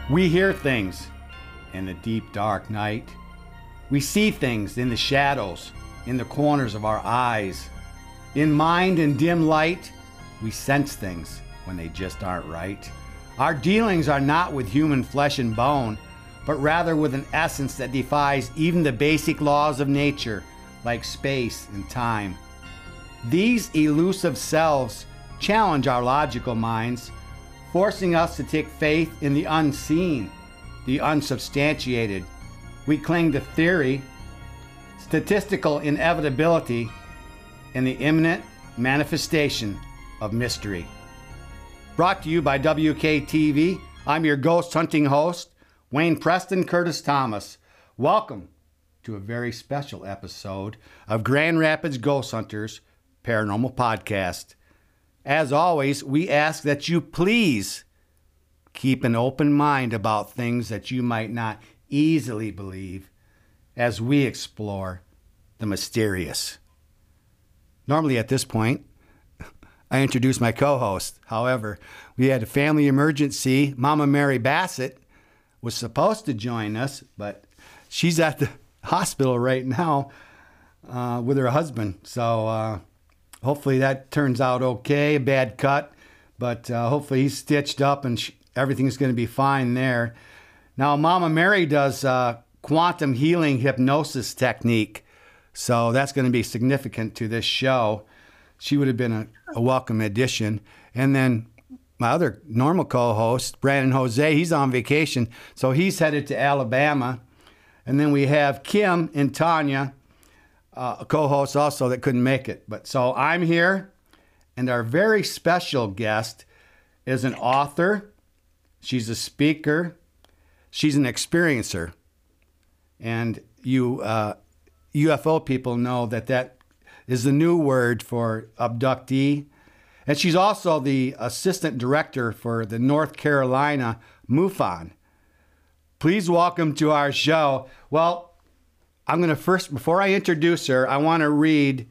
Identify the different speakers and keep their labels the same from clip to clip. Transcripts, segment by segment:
Speaker 1: We hear things in the deep, dark night. We see things in the shadows, in the corners of our eyes. In mind and dim light, we sense things when they just aren't right. Our dealings are not with human flesh and bone, but rather with an essence that defies even the basic laws of nature, like space and time. These elusive selves challenge our logical minds, forcing us to take faith in the unseen, the unsubstantiated. We cling to theory, statistical inevitability, and the imminent manifestation of mystery. Brought to you by WKTV, I'm your ghost hunting host, Wayne Preston Curtis Thomas. Welcome to a very special episode of Grand Rapids Ghost Hunters Paranormal Podcast. As always, we ask that you please keep an open mind about things that you might not easily believe as we explore the mysterious. Normally at this point, I introduce my co-host. However, we had a family emergency. Mama Mary Bassett was supposed to join us, but she's at the hospital right now with her husband. So hopefully that turns out okay. A bad cut, but hopefully he's stitched up and everything's going to be fine there. Now, Mama Mary does quantum healing hypnosis technique, so that's going to be significant to this show. She would have been a welcome addition. And then my other normal co-host, Brandon Jose, he's on vacation, so he's headed to Alabama. And then we have Kim and Tanya, a co-host also that couldn't make it. But so I'm here, and our very special guest is an author. She's a speaker. She's an experiencer. And you UFO people know that is the new word for abductee. And she's also the assistant director for the North Carolina MUFON. Please welcome to our show. Well, I'm going to first, before I introduce her, I want to read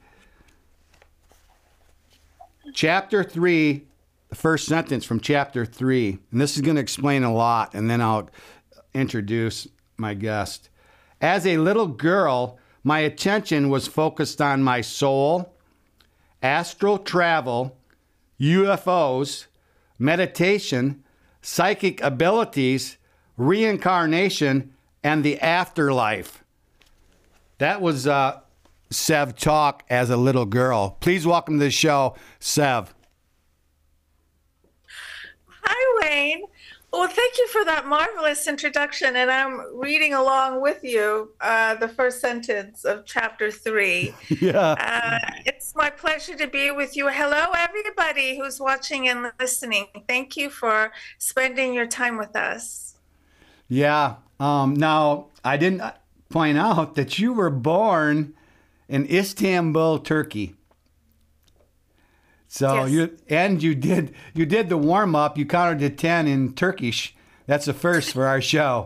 Speaker 1: chapter 3, the first sentence from chapter 3. And this is going to explain a lot, and then I'll introduce my guest. As a little girl, my attention was focused on my soul, astral travel, UFOs, meditation, psychic abilities, reincarnation, and the afterlife. That was Sev talk as a little girl. Please welcome to the show, Sev.
Speaker 2: Hi, Wayne. Well, thank you for that marvelous introduction. And I'm reading along with you the first sentence of chapter 3.
Speaker 1: Yeah.
Speaker 2: It's my pleasure to be with you. Hello, everybody who's watching and listening. Thank you for spending your time with us.
Speaker 1: Yeah. Now, I didn't point out that you were born in Istanbul, Turkey. So
Speaker 2: yes.
Speaker 1: you did the warm up. You counted to 10 in Turkish. That's a first for our show.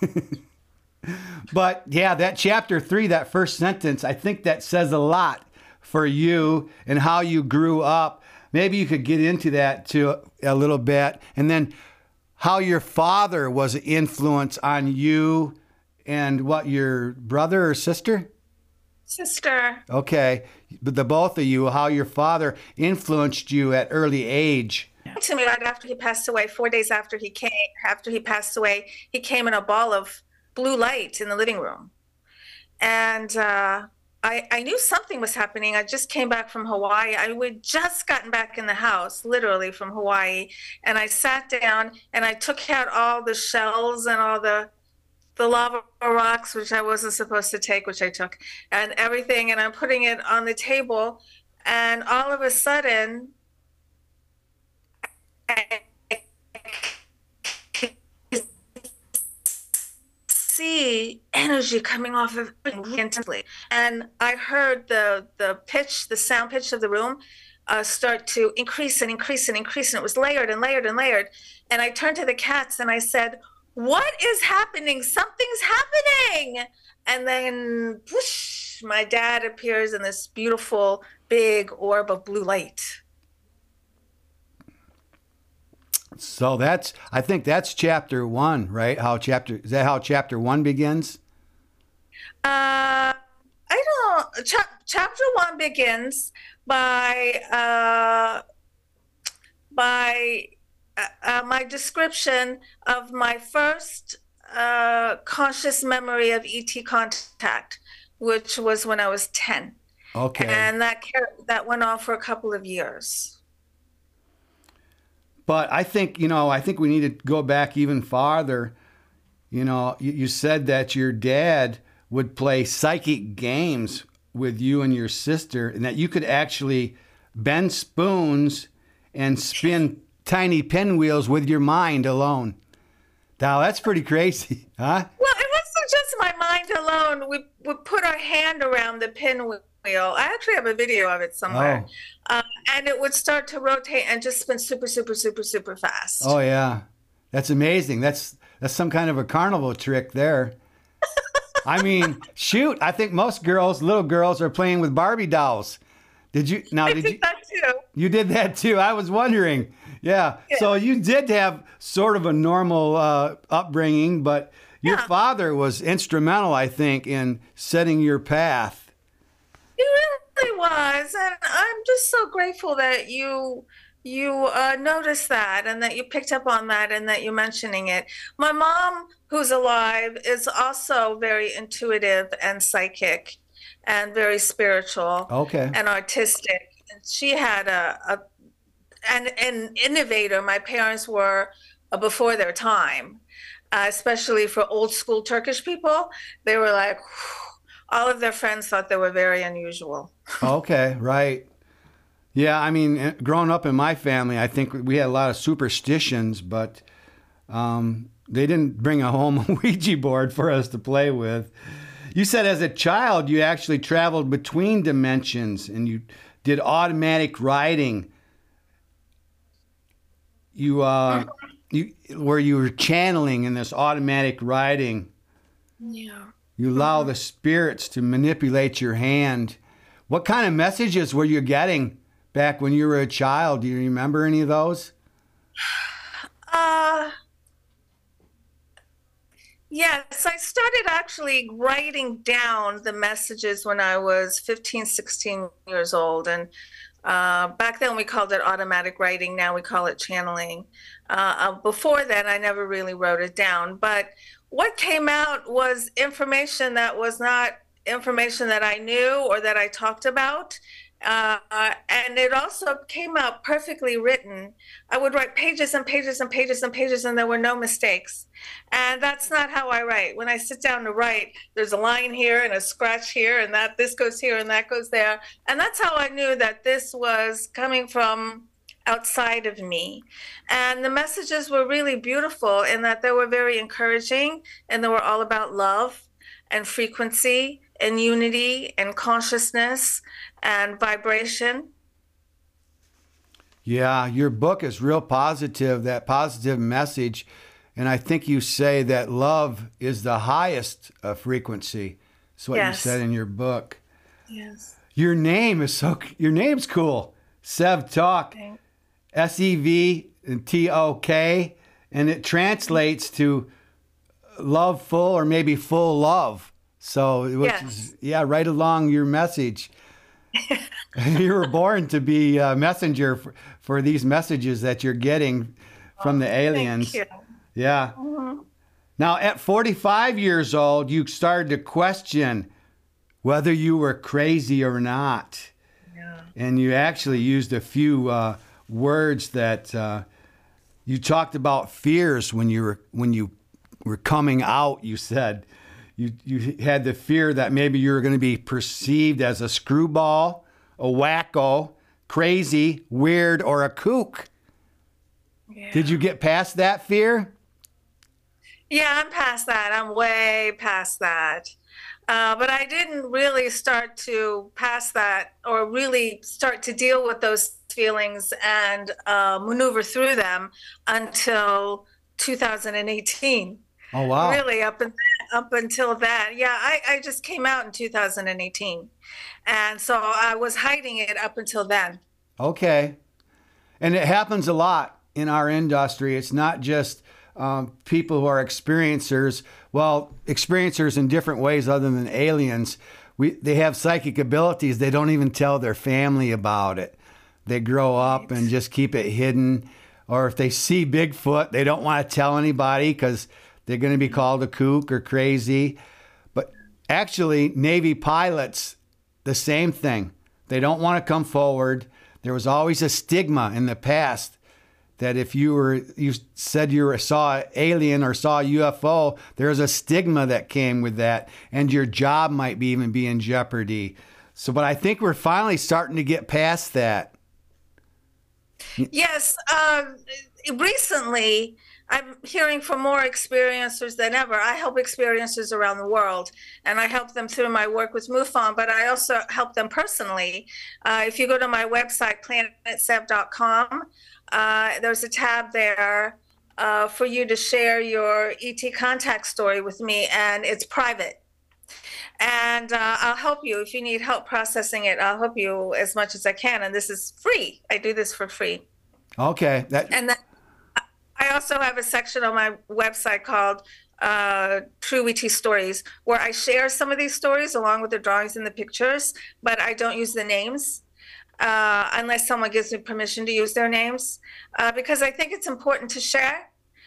Speaker 1: But yeah, that chapter 3, that first sentence, I think that says a lot for you and how you grew up. Maybe you could get into that too a little bit, and then how your father was an influence on you and what, your brother or sister?
Speaker 2: Sister.
Speaker 1: Okay. But the both of you, how your father influenced you at early age.
Speaker 2: To me, right after he passed away, 4 days after he passed away, he came in a ball of blue light in the living room. And I knew something was happening. I just came back from Hawaii. I had just gotten back in the house, literally from Hawaii. And I sat down and I took out all the shells and all the lava rocks, which I wasn't supposed to take, which I took, and everything, and I'm putting it on the table, and all of a sudden, I see energy coming off of it intensely, and I heard the sound pitch of the room start to increase and increase and increase, and it was layered and layered and layered, and I turned to the cats and I said, "What is happening? Something's happening." And then whoosh, my dad appears in this beautiful big orb of blue light.
Speaker 1: So I think that's chapter one, right? Is that how chapter one begins?
Speaker 2: I don't. Chapter one begins by by my description of my first conscious memory of ET contact, which was when I was 10.
Speaker 1: Okay.
Speaker 2: And that went on for a couple of years.
Speaker 1: But I think we need to go back even farther. You said that your dad would play psychic games with you and your sister, and that you could actually bend spoons and spin tiny pinwheels with your mind alone. Now, that's pretty crazy, huh?
Speaker 2: Well, it wasn't just my mind alone. We would put our hand around the pinwheel. I actually have a video of it somewhere. And it would start to rotate and just spin super, super, super, super fast.
Speaker 1: Oh, yeah. That's amazing. That's some kind of a carnival trick there. I mean, shoot, I think most little girls, are playing with Barbie dolls. Did you?
Speaker 2: I did that too.
Speaker 1: You did that too. I was wondering. Yeah. So you did have sort of a normal upbringing, but your father was instrumental, I think, in setting your path.
Speaker 2: He really was, and I'm just so grateful that you noticed that and that you picked up on that and that you're mentioning it. My mom, who's alive, is also very intuitive and psychic and very spiritual and artistic. And she had an innovator. My parents were before their time, especially for old school Turkish people. They were like, all of their friends thought they were very unusual.
Speaker 1: Okay, right. Yeah, I mean, growing up in my family, I think we had a lot of superstitions, but they didn't bring a home Ouija board for us to play with. You said as a child you actually traveled between dimensions and you did automatic writing. Where you were channeling in this automatic writing.
Speaker 2: Yeah.
Speaker 1: You allow the spirits to manipulate your hand. What kind of messages were you getting back when you were a child? Do you remember any of those?
Speaker 2: Yes, I started actually writing down the messages when I was 15, 16 years old. And back then we called it automatic writing. Now we call it channeling. Before then, I never really wrote it down. But what came out was information that was not information that I knew or that I talked about. And it also came out perfectly written. I would write pages and pages and pages and pages, and there were no mistakes. And that's not how I write. When I sit down to write, there's a line here and a scratch here, and this goes here and that goes there. And that's how I knew that this was coming from outside of me. And the messages were really beautiful in that they were very encouraging, and they were all about love and frequency and unity and consciousness and vibration.
Speaker 1: Yeah, your book is real positive, that positive message. And I think you say that love is the highest frequency. That's what you said in your book.
Speaker 2: Yes.
Speaker 1: Your name's cool. Sev Tok, SEVTOK, and it translates to love full or maybe full love. So, is right along your message. You were born to be a messenger for these messages that you're getting from the aliens.
Speaker 2: Thank you.
Speaker 1: Yeah.
Speaker 2: Mm-hmm.
Speaker 1: Now, at 45 years old, you started to question whether you were crazy or not.
Speaker 2: Yeah.
Speaker 1: And you actually used a few words that you talked about fears when you were coming out. You said you had the fear that maybe you were going to be perceived as a screwball, a wacko, crazy, weird, or a kook.
Speaker 2: Yeah.
Speaker 1: Did you get past that fear?
Speaker 2: Yeah, I'm past that. I'm way past that. But I didn't really start to pass that or really start to deal with those feelings and maneuver through them until 2018.
Speaker 1: Oh, wow.
Speaker 2: Really, up until that. Yeah, I just came out in 2018. And so I was hiding it up until then.
Speaker 1: Okay. And it happens a lot. in our industry. It's not just people who are experiencers. Well, experiencers in different ways other than aliens. They have psychic abilities. They don't even tell their family about it. They grow up and just keep it hidden. Or if they see Bigfoot, they don't want to tell anybody because they're going to be called a kook or crazy. But actually, Navy pilots, the same thing. They don't want to come forward. There was always a stigma in the past that if you said you saw an alien or saw a UFO, there's a stigma that came with that, and your job might even be in jeopardy. So, but I think we're finally starting to get past that.
Speaker 2: Yes, recently I'm hearing from more experiencers than ever. I help experiencers around the world, and I help them through my work with MUFON, but I also help them personally. If you go to my website, planetsev.com, there's a tab there for you to share your ET contact story with me, and it's private. And I'll help you. If you need help processing it, I'll help you as much as I can. And this is free. I do this for free.
Speaker 1: Okay.
Speaker 2: And then I also have a section on my website called True ET Stories, where I share some of these stories along with the drawings and the pictures, but I don't use the names unless someone gives me permission to use their names, because I think it's important to share.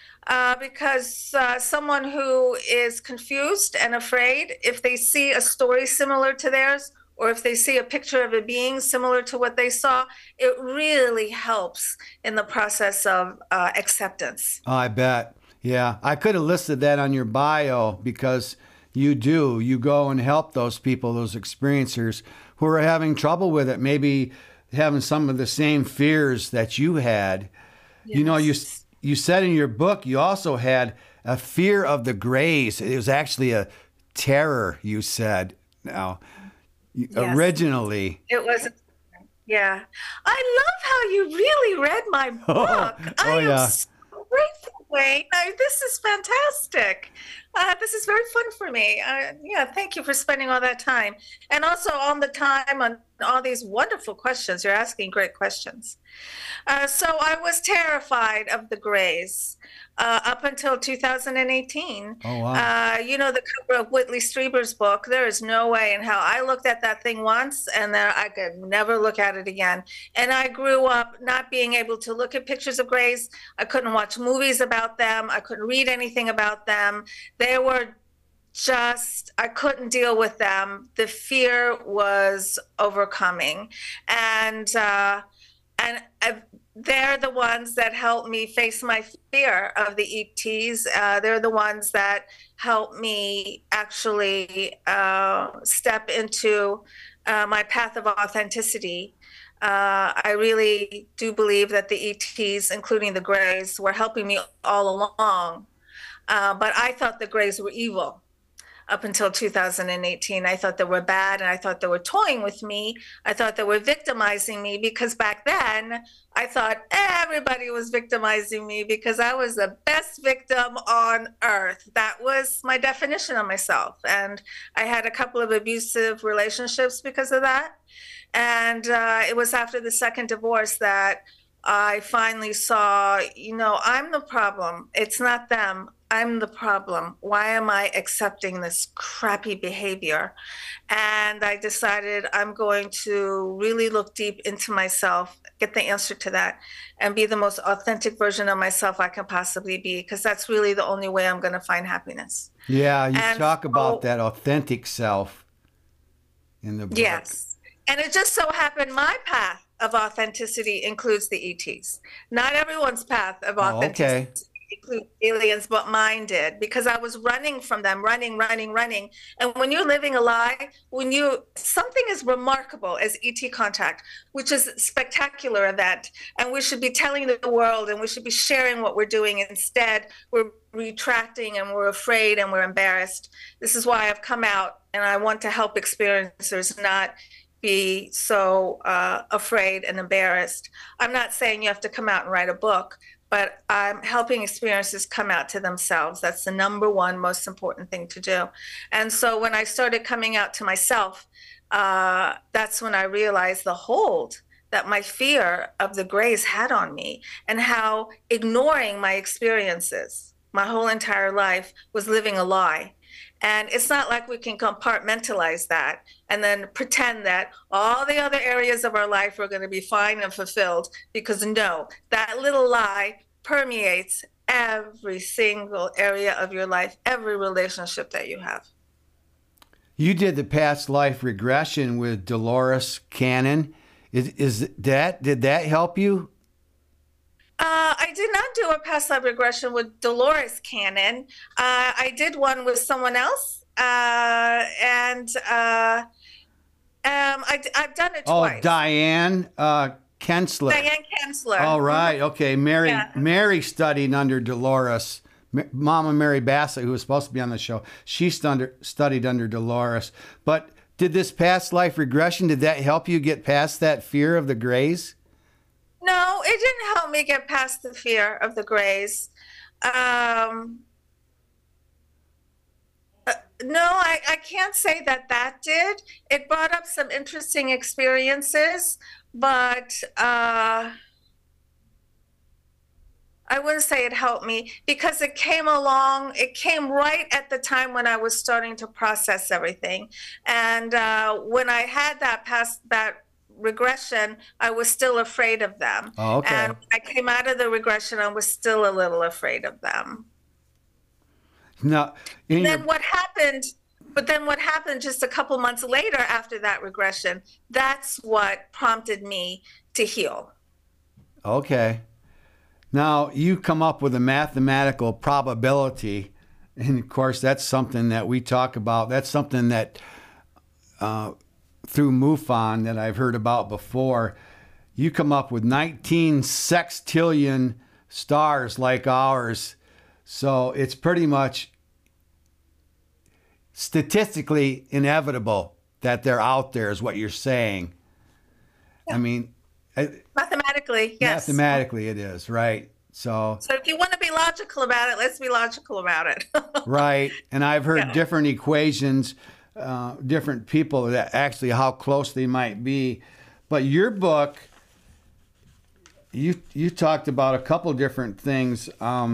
Speaker 2: Because someone who is confused and afraid, if they see a story similar to theirs, or if they see a picture of a being similar to what they saw, it really helps in the process of acceptance.
Speaker 1: Oh, I bet. Yeah, I could have listed that on your bio because you do. You go and help those people, those experiencers who are having trouble with it, maybe having some of the same fears that you had.
Speaker 2: Yes.
Speaker 1: You know, you said in your book you also had a fear of the grays. It was actually a terror, you said. Now, yes. Originally.
Speaker 2: It was. Yeah. I love how you really read my book. I am so grateful, Wayne. This is fantastic. This is very fun for me. Yeah, thank you for spending all that time. And also on the time on all these wonderful questions. You're asking great questions. So I was terrified of the grays up until 2018.
Speaker 1: Oh, wow.
Speaker 2: You know, the cover of Whitley Strieber's book, there is no way in hell. I looked at that thing once and then I could never look at it again. And I grew up not being able to look at pictures of grays. I couldn't watch movies about them. I couldn't read anything about them. They were I couldn't deal with them. The fear was overcoming. And they're the ones that help me face my fear of the ETs. They're the ones that help me actually step into my path of authenticity. I really do believe that the ETs, including the grays, were helping me all along. But I thought the grays were evil. Up until 2018, I thought they were bad, and I thought they were toying with me. I thought they were victimizing me, because back then I thought everybody was victimizing me because I was the best victim on earth. That was my definition of myself. And I had a couple of abusive relationships because of that. And it was after the second divorce that I finally saw, you know, I'm the problem. It's not them. I'm the problem. Why am I accepting this crappy behavior? And I decided I'm going to really look deep into myself, get the answer to that, and be the most authentic version of myself I can possibly be, because that's really the only way I'm going to find happiness.
Speaker 1: Yeah, you talk about that authentic self in the book.
Speaker 2: Yes. And it just so happened my path of authenticity includes the ETs. Not everyone's path of authenticity includes aliens, but mine did, because I was running from them, running. And when you're living a lie, something as remarkable as ET contact, which is a spectacular event, and we should be telling the world and we should be sharing what we're doing. Instead, we're retracting and we're afraid and we're embarrassed. This is why I've come out, and I want to help experiencers not be so afraid and embarrassed. I'm not saying you have to come out and write a book, but I'm helping experiencers come out to themselves. That's the number one most important thing to do. And so when I started coming out to myself, that's when I realized the hold that my fear of the grays had on me, and how ignoring my experiences my whole entire life was living a lie. And it's not like we can compartmentalize that and then pretend that all the other areas of our life are going to be fine and fulfilled, because no, that little lie permeates every single area of your life, every relationship that you have.
Speaker 1: You did the past life regression with Dolores Cannon. Did that help you?
Speaker 2: I did not do a past life regression with Dolores Cannon. I did one with someone else, and I've done it twice.
Speaker 1: Oh, Diane Kensler.
Speaker 2: Diane Kensler.
Speaker 1: All right. Okay. Mary studied under Dolores. Mama Mary Bassett, who was supposed to be on the show, she studied under Dolores. But did this past life regression, did that help you get past that fear of the grays?
Speaker 2: No, it didn't help me get past the fear of the grays. No, I can't say that did. It brought up some interesting experiences, but I wouldn't say it helped me, because it came right at the time when I was starting to process everything. And when I had that regression, I was still afraid of them.
Speaker 1: Oh, okay.
Speaker 2: And when I came out of the regression, I was still a little afraid of them.
Speaker 1: No.
Speaker 2: What happened just a couple months later after that regression, that's what prompted me to heal.
Speaker 1: Okay. Now, you come up with a mathematical probability, and of course, that's something that we talk about. That's something that through MUFON that I've heard about before. You come up with 19 sextillion stars like ours. So it's pretty much statistically inevitable that they're out there, is what you're saying. Yeah. I mean,
Speaker 2: mathematically, yes.
Speaker 1: Mathematically it is, right? So
Speaker 2: if you want to be logical about it, let's be logical about it.
Speaker 1: Right. And I've heard different equations, different people, that actually how close they might be. But your book, you talked about a couple different things.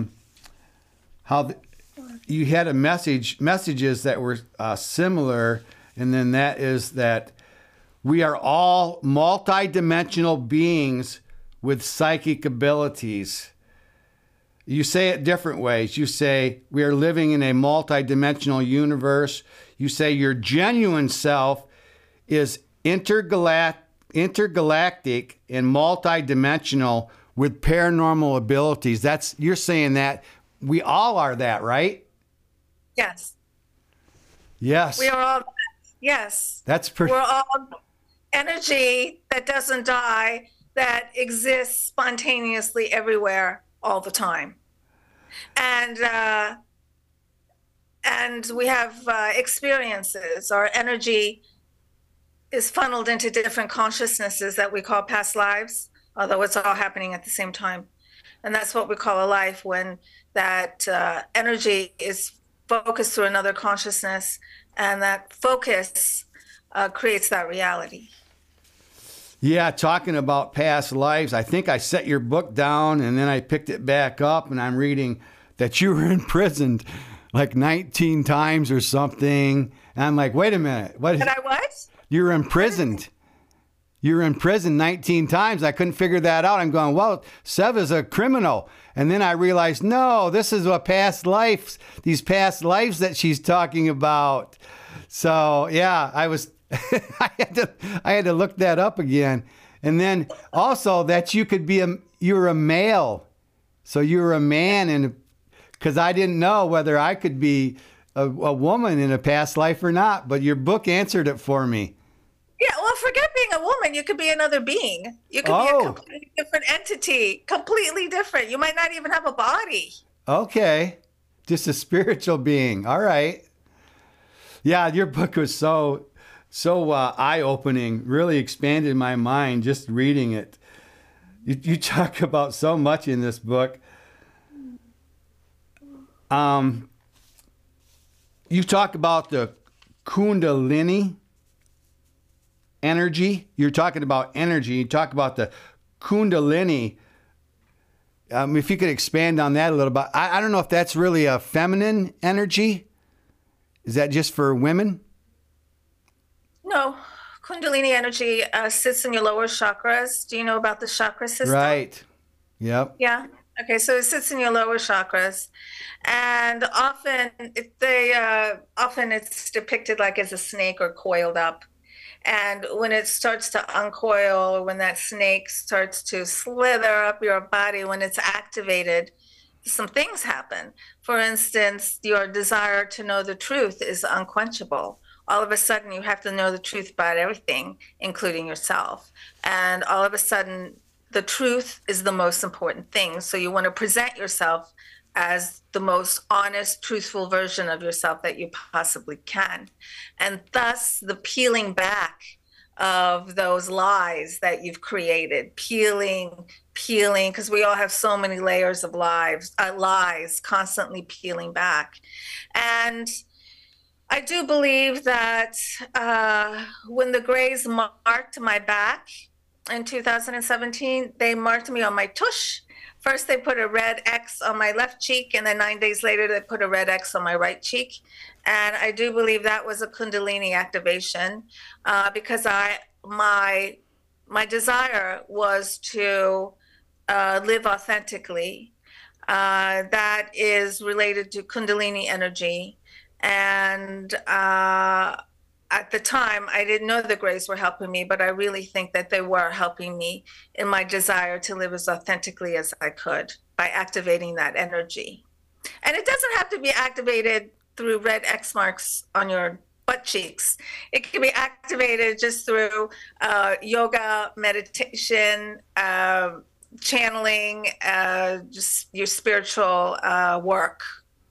Speaker 1: You had messages that were similar, and then that is that we are all multidimensional beings with psychic abilities. You say it different ways. You say we are living in a multidimensional universe. You say your genuine self is intergalactic and multidimensional with paranormal abilities. You're saying that we all are that, right?
Speaker 2: Yes.
Speaker 1: Yes.
Speaker 2: We are all. Yes.
Speaker 1: That's pretty.
Speaker 2: We're all energy that doesn't die, that exists spontaneously everywhere all the time. And we have experiences. Our energy is funneled into different consciousnesses that we call past lives, although it's all happening at the same time. And that's what we call a life, when that energy is focused through another consciousness, and that focus creates that reality.
Speaker 1: Yeah, talking about past lives, I think I set your book down and then I picked it back up, and I'm reading that you were imprisoned like 19 times or something. And I'm like, wait a minute. What?
Speaker 2: Did I what?
Speaker 1: You were imprisoned. You were in prison 19 times. I couldn't figure that out. I'm going, well, Seva's a criminal. And then I realized, no, this is these past lives that she's talking about. So, yeah, I had to look that up again. And then also that you were a male. So you were a man, and because I didn't know whether I could be a woman in a past life or not, but your book answered it for me.
Speaker 2: Yeah, well, forget being a woman. You could be another being. You could be a completely different entity, completely different. You might not even have a body.
Speaker 1: Okay. Just a spiritual being. All right. Yeah, your book was so eye-opening, really expanded my mind just reading it. You talk about so much in this book. You talk about the Kundalini. energy. You're talking about energy. You talk about the Kundalini. If you could expand on that a little bit. I don't know if that's really a feminine energy. Is that just for women?
Speaker 2: No, Kundalini energy sits in your lower chakras. Do you know about the chakra system?
Speaker 1: Right. Yep.
Speaker 2: Yeah. Okay, so it sits in your lower chakras, and often it's depicted like as a snake or coiled up. And when it starts to uncoil, or when that snake starts to slither up your body, when it's activated, some things happen. For instance, your desire to know the truth is unquenchable. All of a sudden, you have to know the truth about everything, including yourself. And all of a sudden, the truth is the most important thing. So you want to present yourself as the most honest, truthful version of yourself that you possibly can. And thus, the peeling back of those lies that you've created, peeling, because we all have so many layers of lies constantly peeling back. And I do believe that when the Greys marked my back in 2017, they marked me on my tush. First, they put a red X on my left cheek, and then 9 days later, they put a red X on my right cheek. And I do believe that was a Kundalini activation because my desire was to live authentically. That is related to Kundalini energy. And at the time, I didn't know the Greys were helping me, but I really think that they were helping me in my desire to live as authentically as I could by activating that energy. And it doesn't have to be activated through red X marks on your butt cheeks. It can be activated just through yoga, meditation, channeling, just your spiritual work.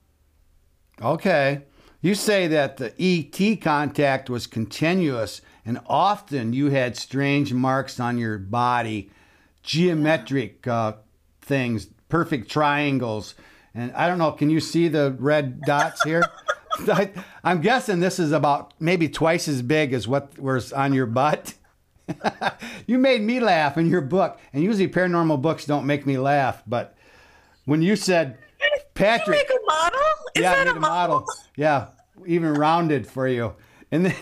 Speaker 1: Okay. You say that the ET contact was continuous, and often you had strange marks on your body, geometric things, perfect triangles. And I don't know, can you see the red dots here? I'm guessing this is about maybe twice as big as what was on your butt. You made me laugh in your book, and usually paranormal books don't make me laugh, but when you said, Patrick,
Speaker 2: you make a model? Is
Speaker 1: yeah,
Speaker 2: that
Speaker 1: I made a model. Yeah, even rounded for you. And then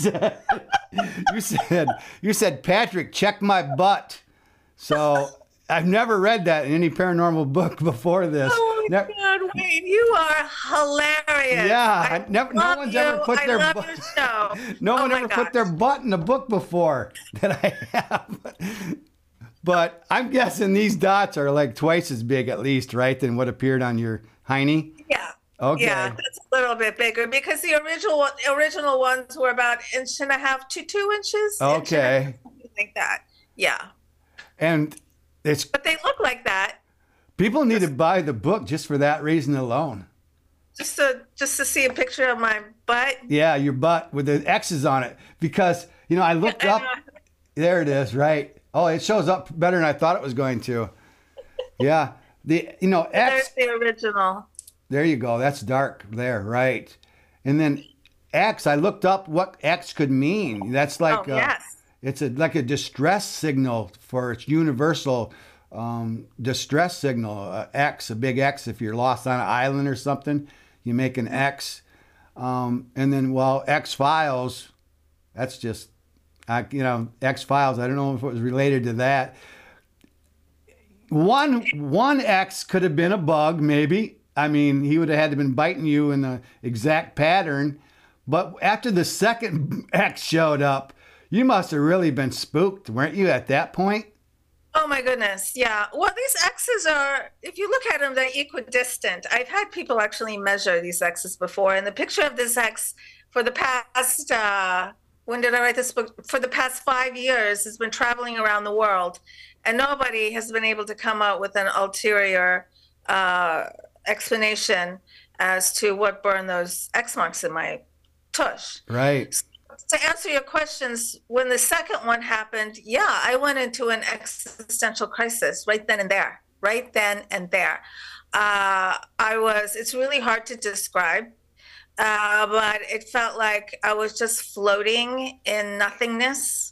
Speaker 1: you said, Patrick, check my butt. So I've never read that in any paranormal book before this.
Speaker 2: Oh my God, Wayne, you are hilarious.
Speaker 1: Yeah, no one's ever put their butt. No one ever put their butt in a book before that I have. But I'm guessing these dots are like twice as big at least, right, than what appeared on your hiney?
Speaker 2: Yeah.
Speaker 1: Okay.
Speaker 2: Yeah, that's a little bit bigger because the original ones were about 1.5 to 2 inches.
Speaker 1: Okay.
Speaker 2: Something like that. Yeah.
Speaker 1: And
Speaker 2: but they look like that.
Speaker 1: People need to buy the book just for that reason alone.
Speaker 2: Just to see a picture of my butt.
Speaker 1: Yeah, your butt with the X's on it. Because, I looked up. There it is, right? Oh, it shows up better than I thought it was going to. Yeah. X.
Speaker 2: There's the original.
Speaker 1: There you go. That's dark there, right? And then X, I looked up what X could mean. That's like
Speaker 2: yes.
Speaker 1: It's like a distress signal for its universal distress signal. X, a big X. If you're lost on an island or something, you make an X. And then, X-Files, that's just, X-Files, I don't know if it was related to that. One X could have been a bug, maybe. I mean, he would have had to been biting you in the exact pattern. But after the second X showed up, you must have really been spooked, weren't you, at that point?
Speaker 2: Oh my goodness, yeah. Well, these X's are, if you look at them, they're equidistant. I've had people actually measure these X's before, and the picture of this X for the past, when did I write this book? For the past 5 years has been traveling around the world, and nobody has been able to come up with an ulterior explanation as to what burned those X marks in my tush.
Speaker 1: Right.
Speaker 2: To answer your questions, when the second one happened, yeah, I went into an existential crisis right then and there. It's really hard to describe, but it felt like I was just floating in nothingness.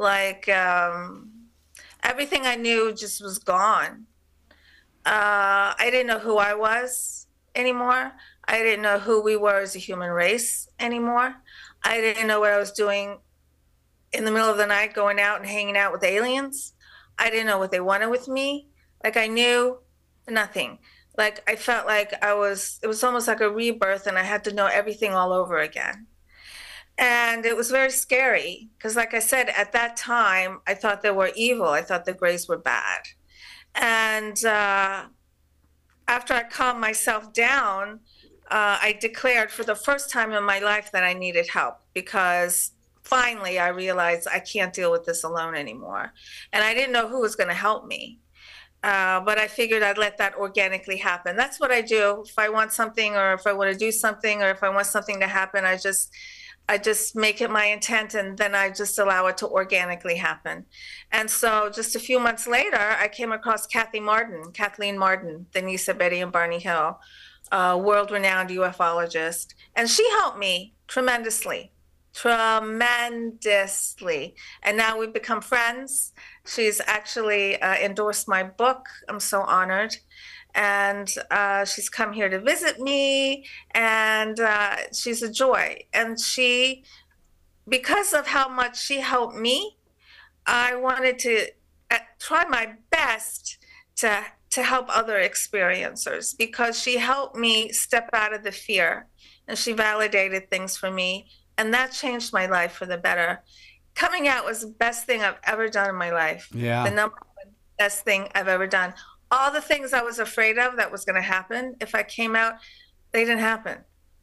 Speaker 2: Like everything I knew just was gone. I didn't know who I was anymore. I didn't know who we were as a human race anymore. I didn't know what I was doing in the middle of the night, going out and hanging out with aliens. I didn't know what they wanted with me. Like I knew nothing. Like I felt like it was almost like a rebirth and I had to know everything all over again. And it was very scary because, like I said, at that time, I thought they were evil. I thought the Greys were bad. And after I calmed myself down, I declared for the first time in my life that I needed help because finally I realized I can't deal with this alone anymore. And I didn't know who was going to help me. But I figured I'd let that organically happen. That's what I do. If I want something or if I want to do something or if I want something to happen, I just make it my intent and then I just allow it to organically happen. And so just a few months later, I came across Kathleen Martin, the niece of Betty and Barney Hill, a world-renowned ufologist. And she helped me tremendously. Tremendously. And now we've become friends. She's actually endorsed my book. I'm so honored. And she's come here to visit me, and she's a joy. And because of how much she helped me, I wanted to try my best to help other experiencers because she helped me step out of the fear and she validated things for me. And that changed my life for the better. Coming out was the best thing I've ever done in my life.
Speaker 1: Yeah.
Speaker 2: The number one best thing I've ever done. All the things I was afraid of that was going to happen if I came out, they didn't happen.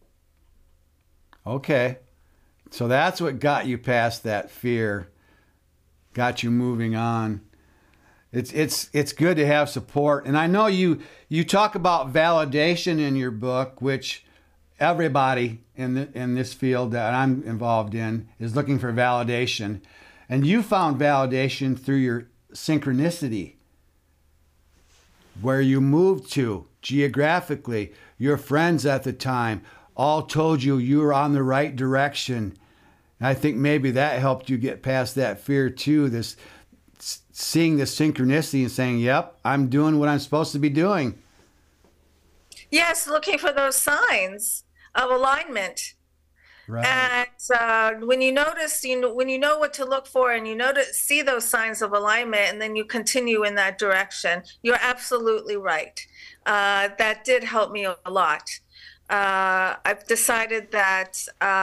Speaker 1: Okay. So that's what got you past that fear, got you moving on. It's good to have support. And I know you talk about validation in your book, which everybody in this field that I'm involved in is looking for validation. And you found validation through your synchronicity, where you moved to geographically. Your friends at the time all told you you were on the right direction. And I think maybe that helped you get past that fear too, this seeing the synchronicity and saying, yep, I'm doing what I'm supposed to be doing.
Speaker 2: Yes, looking for those signs of alignment.
Speaker 1: Right.
Speaker 2: And when you notice, when you know what to look for and see those signs of alignment and then you continue in that direction, you're absolutely right. That did help me a lot. I've decided that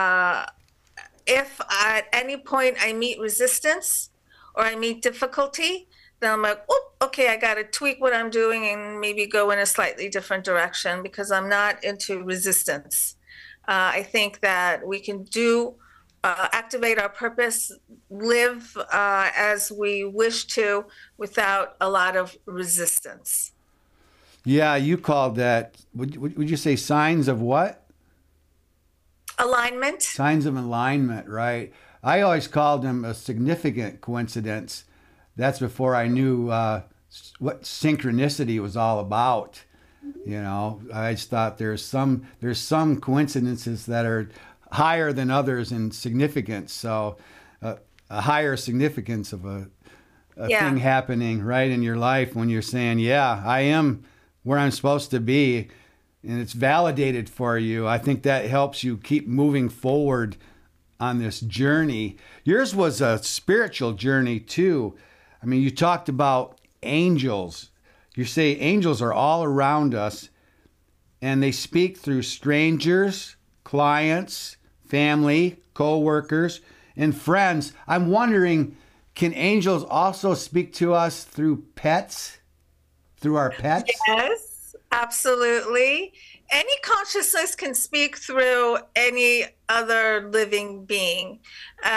Speaker 2: if at any point I meet resistance or I meet difficulty, then I'm like, oh, okay, I got to tweak what I'm doing and maybe go in a slightly different direction because I'm not into resistance. I think that we can activate our purpose, live as we wish to without a lot of resistance.
Speaker 1: Yeah, you called that, would you say signs of what?
Speaker 2: Alignment.
Speaker 1: Signs of alignment, right. I always called them a significant coincidence. That's before I knew what synchronicity was all about. You know, I just thought there's some coincidences that are higher than others in significance. So a higher significance of a thing happening right in your life when you're saying, yeah, I am where I'm supposed to be, and it's validated for you. I think that helps you keep moving forward on this journey. Yours was a spiritual journey too. I mean, you talked about angels. You say angels are all around us and they speak through strangers, clients, family, co-workers, and friends. I'm wondering, can angels also speak to us through pets? Through our pets?
Speaker 2: Yes, absolutely. Any consciousness can speak through any other living being, or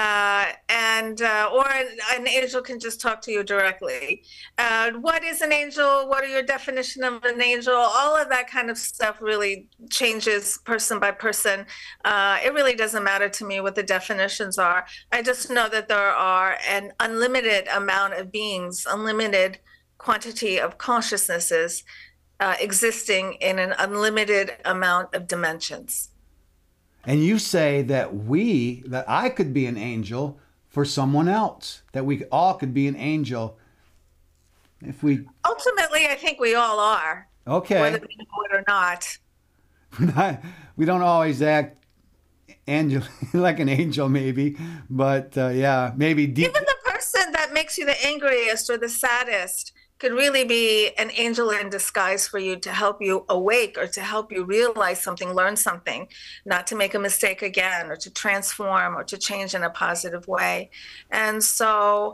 Speaker 2: an angel can just talk to you directly. What is an angel? What are your definition of an angel? All of that kind of stuff really changes person by person. It really doesn't matter to me what the definitions are. I just know that there are an unlimited amount of beings, unlimited quantity of consciousnesses existing in an unlimited amount of dimensions.
Speaker 1: And you say that I could be an angel for someone else, that we all could be an angel if we.
Speaker 2: Ultimately, I think we all are, whether
Speaker 1: Okay.
Speaker 2: we know it or not.
Speaker 1: We don't always act angel like an angel, maybe, but yeah, maybe deep.
Speaker 2: Even the person that makes you the angriest or the saddest could really be an angel in disguise for you to help you awake or to help you realize something, learn something, not to make a mistake again or to transform or to change in a positive way. And so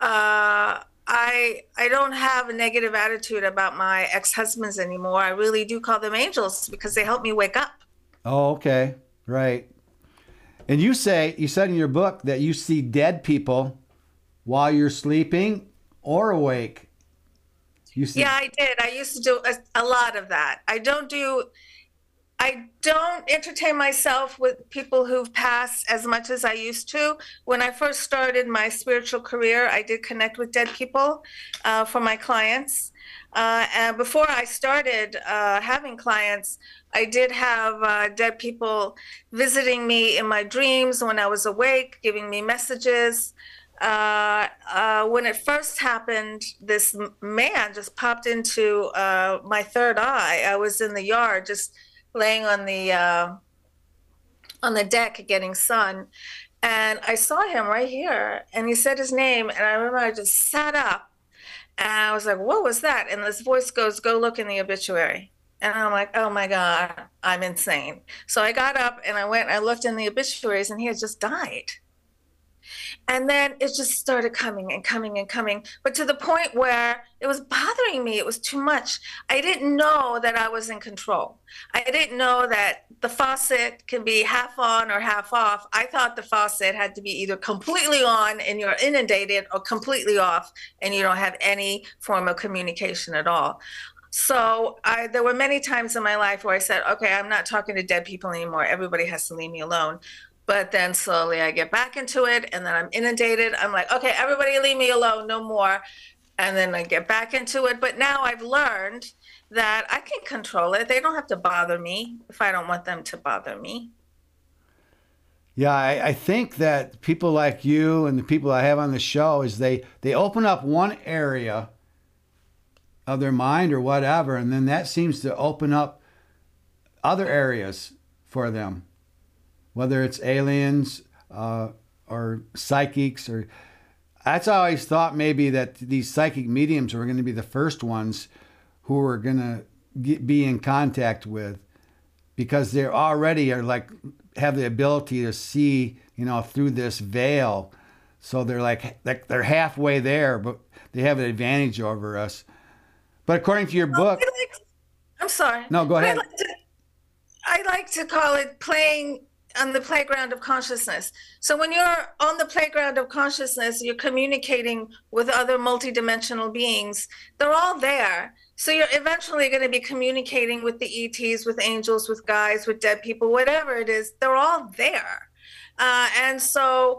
Speaker 2: I don't have a negative attitude about my ex-husbands anymore. I really do call them angels because they help me wake up.
Speaker 1: Oh, okay, right. And you said in your book that you see dead people while you're sleeping or awake. You see.
Speaker 2: Yeah, I did. I used to do a lot of that. I don't entertain myself with people who've passed as much as I used to. When I first started my spiritual career, I did connect with dead people for my clients. And before I started having clients, I did have dead people visiting me in my dreams when I was awake, giving me messages. When it first happened, this man just popped into my third eye. I was in the yard just laying on the deck getting sun, and I saw him right here, and he said his name, and I remember I just sat up, and I was like, "What was that?" And this voice goes, "Go look in the obituary." And I'm like, "Oh my God, I'm insane." So I got up and I went and I looked in the obituaries, and he had just died. And then it just started coming and coming and coming, but to the point where it was bothering me. It was too much. I didn't know that I was in control. I didn't know that the faucet can be half on or half off. I thought the faucet had to be either completely on and you're inundated or completely off and you don't have any form of communication at all. So there were many times in my life where I said, okay, I'm not talking to dead people anymore. Everybody has to leave me alone. But then slowly I get back into it and then I'm inundated. I'm like, okay, everybody leave me alone, no more. And then I get back into it. But now I've learned that I can control it. They don't have to bother me if I don't want them to bother me.
Speaker 1: Yeah, I think that people like you and the people I have on the show is they open up one area of their mind or whatever, and then that seems to open up other areas for them, whether it's aliens or psychics or. That's always thought maybe that these psychic mediums were going to be the first ones who were going to be in contact with, because they already are like have the ability to see, through this veil. So they're like they're halfway there, but they have an advantage over us. But according to your book,
Speaker 2: I'm sorry.
Speaker 1: No, go ahead.
Speaker 2: I like to call it playing on the playground of consciousness. So when you're on the playground of consciousness, you're communicating with other multidimensional beings. They're all there. So you're eventually going to be communicating with the ETs, with angels, with guides, with dead people, whatever it is. They're all there. And so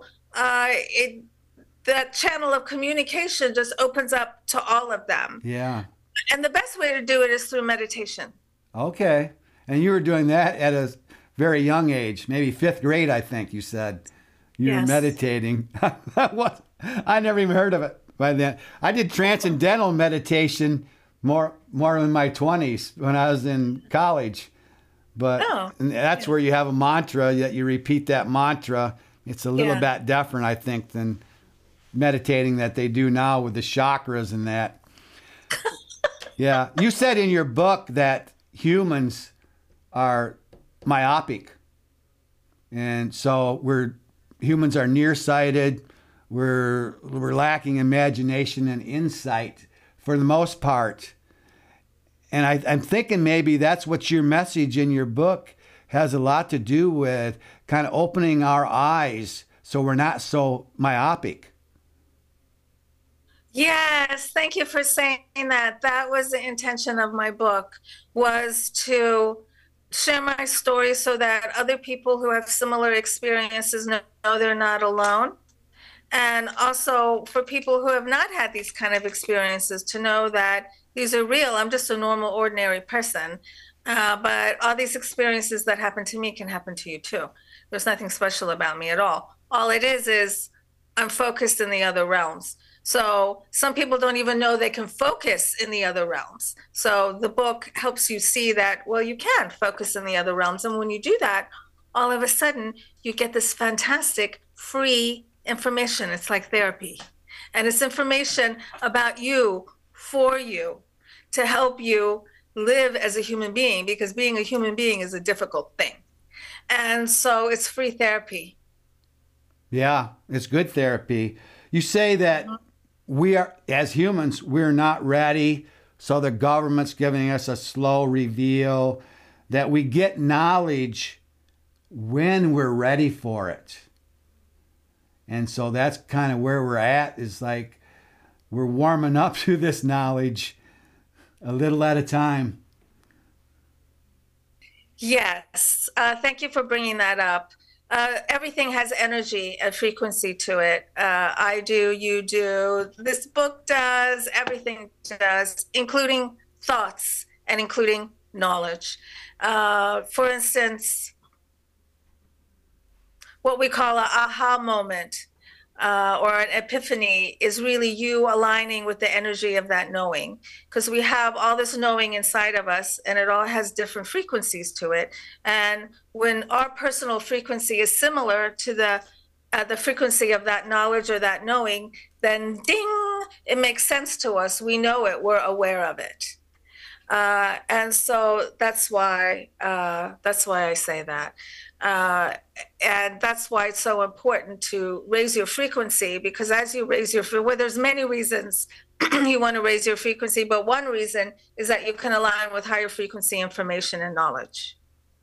Speaker 2: that channel of communication just opens up to all of them.
Speaker 1: Yeah.
Speaker 2: And the best way to do it is through meditation.
Speaker 1: Okay. And you were doing that at a very young age, maybe fifth grade, I think you said. You were meditating. I never even heard of it by then. I did transcendental meditation more in my 20s when I was in college. But that's where you have a mantra, that you repeat that mantra. It's a little bit different, I think, than meditating that they do now with the chakras and that. Yeah. You said in your book that humans are myopic. And so humans are nearsighted. We're lacking imagination and insight for the most part. And I'm thinking maybe that's what your message in your book has a lot to do with, kind of opening our eyes so we're not so myopic.
Speaker 2: Yes, thank you for saying that. That was the intention of my book, was to share my story so that other people who have similar experiences know they're not alone. And also for people who have not had these kind of experiences to know that these are real. I'm just a normal, ordinary person. But all these experiences that happen to me can happen to you too. There's nothing special about me at all. All it is I'm focused in the other realms. So some people don't even know they can focus in the other realms. So the book helps you see that, well, you can focus in the other realms. And when you do that, all of a sudden you get this fantastic free information. It's like therapy. And it's information about you, for you, to help you live as a human being, because being a human being is a difficult thing. And so it's free therapy.
Speaker 1: Yeah, it's good therapy. You say that we are, as humans, we're not ready. So the government's giving us a slow reveal that we get knowledge when we're ready for it. And so that's kind of where we're at, is like we're warming up to this knowledge a little at a time.
Speaker 2: Yes, thank you for bringing that up. Everything has energy and frequency to it. I do, you do, this book does, everything does, including thoughts and including knowledge. For instance, what we call an aha moment or an epiphany is really you aligning with the energy of that knowing, because we have all this knowing inside of us and it all has different frequencies to it. And when our personal frequency is similar to the frequency of that knowledge or that knowing, then ding, it makes sense to us. We know it, we're aware of it. And so that's why I say that. And that's why it's so important to raise your frequency, because as you raise your frequency, well, there's many reasons you want to raise your frequency, but one reason is that you can align with higher frequency information and knowledge.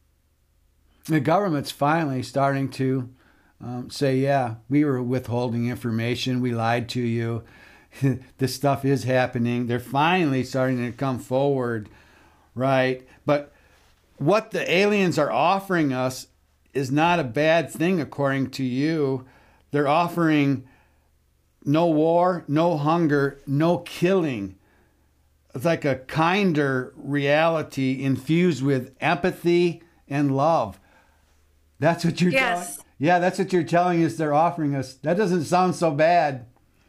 Speaker 1: The government's finally starting to say, yeah, we were withholding information, we lied to you. This stuff is happening. They're finally starting to come forward, right? But what the aliens are offering us is not a bad thing, according to you. They're offering no war, no hunger, no killing. It's like a kinder reality infused with empathy and love. That's what you're telling. Yeah, that's what you're telling us they're offering us. That doesn't sound so bad.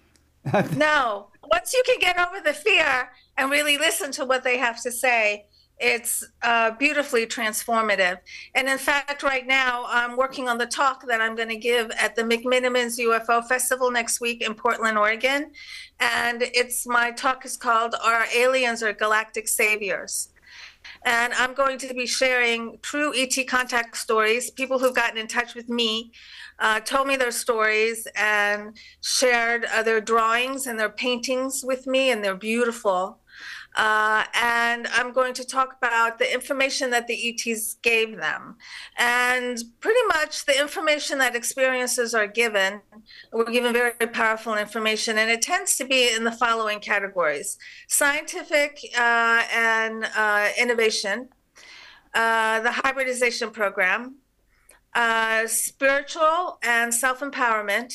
Speaker 2: No, once you can get over the fear and really listen to what they have to say, it's beautifully transformative. And in fact, right now, I'm working on the talk that I'm going to give at the McMenamins UFO Festival next week in Portland, Oregon. And my talk is called Our Aliens Are Galactic Saviors. And I'm going to be sharing true ET contact stories, people who've gotten in touch with me, told me their stories and shared their drawings and their paintings with me, and they're beautiful. And I'm going to talk about the information that the ETs gave them. And pretty much the information that experiencers are given, we're given very powerful information, and it tends to be in the following categories: scientific and innovation, the hybridization program, spiritual and self-empowerment,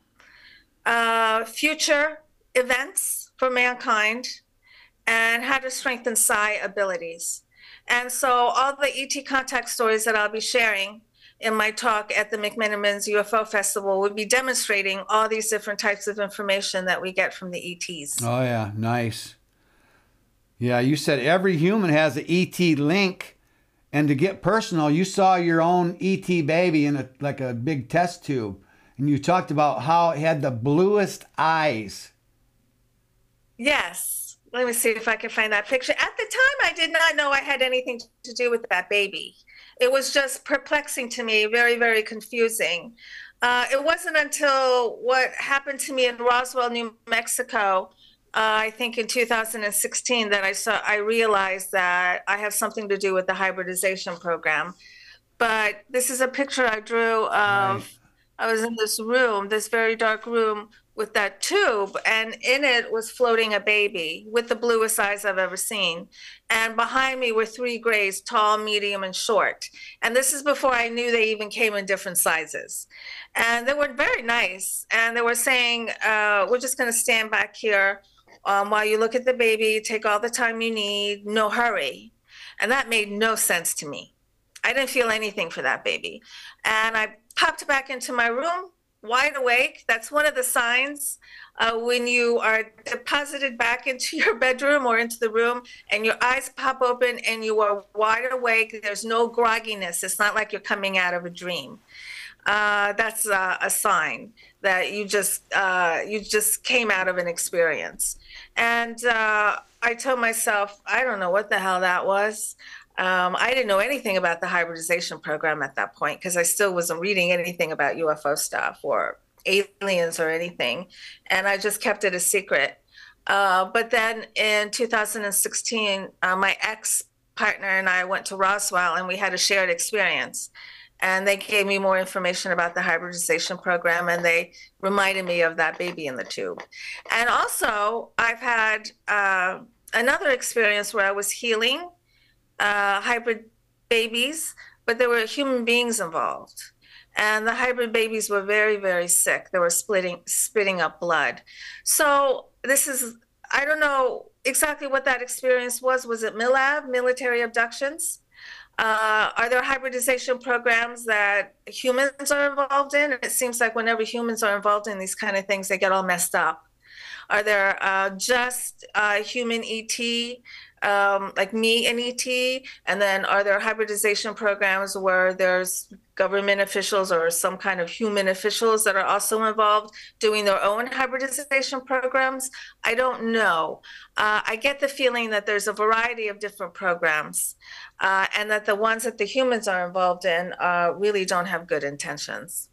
Speaker 2: future events for mankind, and how to strengthen psi abilities. And so all the ET contact stories that I'll be sharing in my talk at the McMenamins UFO Festival would be demonstrating all these different types of information that we get from the ETs.
Speaker 1: Oh, yeah, nice. Yeah, you said every human has an ET link. And to get personal, you saw your own ET baby in like a big test tube. And you talked about how it had the bluest eyes.
Speaker 2: Yes. Let me see if I can find that picture. At the time, I did not know I had anything to do with that baby. It was just perplexing to me, very, very confusing. It wasn't until what happened to me in Roswell, New Mexico, I think in 2016, that I realized that I have something to do with the hybridization program. But this is a picture I drew of, right. I was in this room, this very dark room with that tube, and in it was floating a baby with the bluest eyes I've ever seen. And behind me were three grays, tall, medium, and short. And this is before I knew they even came in different sizes. And they were very nice. And they were saying, we're just going to stand back here while you look at the baby, take all the time you need, no hurry. And that made no sense to me. I didn't feel anything for that baby. And I popped back into my room, wide awake. That's one of the signs when you are deposited back into your bedroom or into the room and your eyes pop open and you are wide awake. There's no grogginess. It's not like you're coming out of a dream. That's a sign that you just came out of an experience. And I told myself, I don't know what the hell that was. I didn't know anything about the hybridization program at that point because I still wasn't reading anything about UFO stuff or aliens or anything. And I just kept it a secret. But then in 2016, my ex partner and I went to Roswell and we had a shared experience. And they gave me more information about the hybridization program and they reminded me of that baby in the tube. And also, I've had another experience where I was healing hybrid babies, but there were human beings involved. And the hybrid babies were very, very sick. They were spitting up blood. So I don't know exactly what that experience was. Was it MILAB, military abductions? Are there hybridization programs that humans are involved in? It seems like whenever humans are involved in these kind of things, they get all messed up. Are there just human ET, like me and ET? And then are there hybridization programs where there's government officials or some kind of human officials that are also involved doing their own hybridization programs? I don't know. I get the feeling that there's a variety of different programs and that the ones that the humans are involved in really don't have good intentions.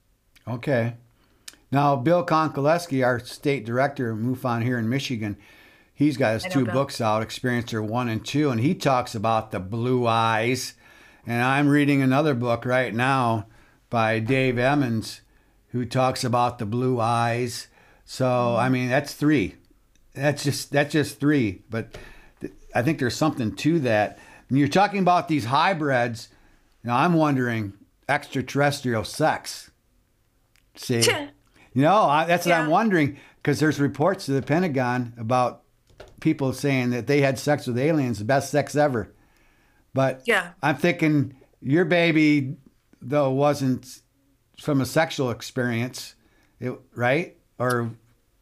Speaker 1: Okay. Now, Bill Konkoleski, our state director of MUFON here in Michigan, he's got his two books out, Experiencer 1 and 2, and he talks about the blue eyes. And I'm reading another book right now by Dave Emmons who talks about the blue eyes. So, I mean, that's three. That's just three. But I think there's something to that. When you're talking about these hybrids, I'm wondering extraterrestrial sex. See? That's what I'm wondering, because there's reports to the Pentagon about people saying that they had sex with aliens, the best sex ever. But I'm thinking your baby, though, wasn't from a sexual experience, right? Or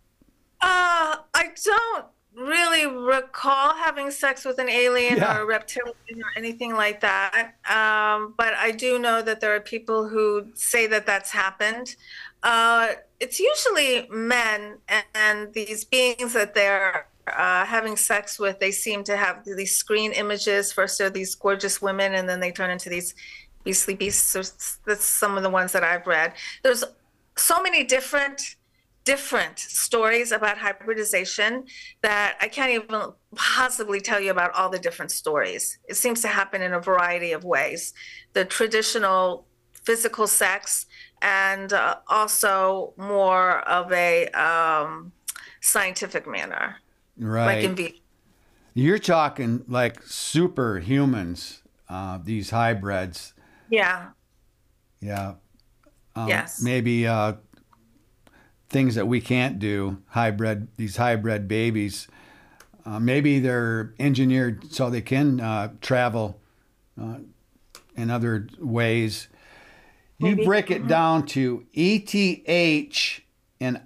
Speaker 2: I don't really recall having sex with an alien or a reptilian or anything like that. But I do know that there are people who say that that's happened. It's usually men and these beings that they're having sex with. They seem to have these screen images. First they're these gorgeous women and then they turn into these beastly beasts. That's some of the ones that I've read. There's so many different stories about hybridization that I can't even possibly tell you about all the different stories. It seems to happen in a variety of ways. The traditional physical sex and also more of a scientific manner.
Speaker 1: Right.
Speaker 2: Like
Speaker 1: you're talking like superhumans, these hybrids.
Speaker 2: Yeah.
Speaker 1: Yeah.
Speaker 2: Yes.
Speaker 1: Maybe things that we can't do, these hybrid babies. Maybe they're engineered so they can travel in other ways.
Speaker 2: Maybe.
Speaker 1: You break it down to ETH and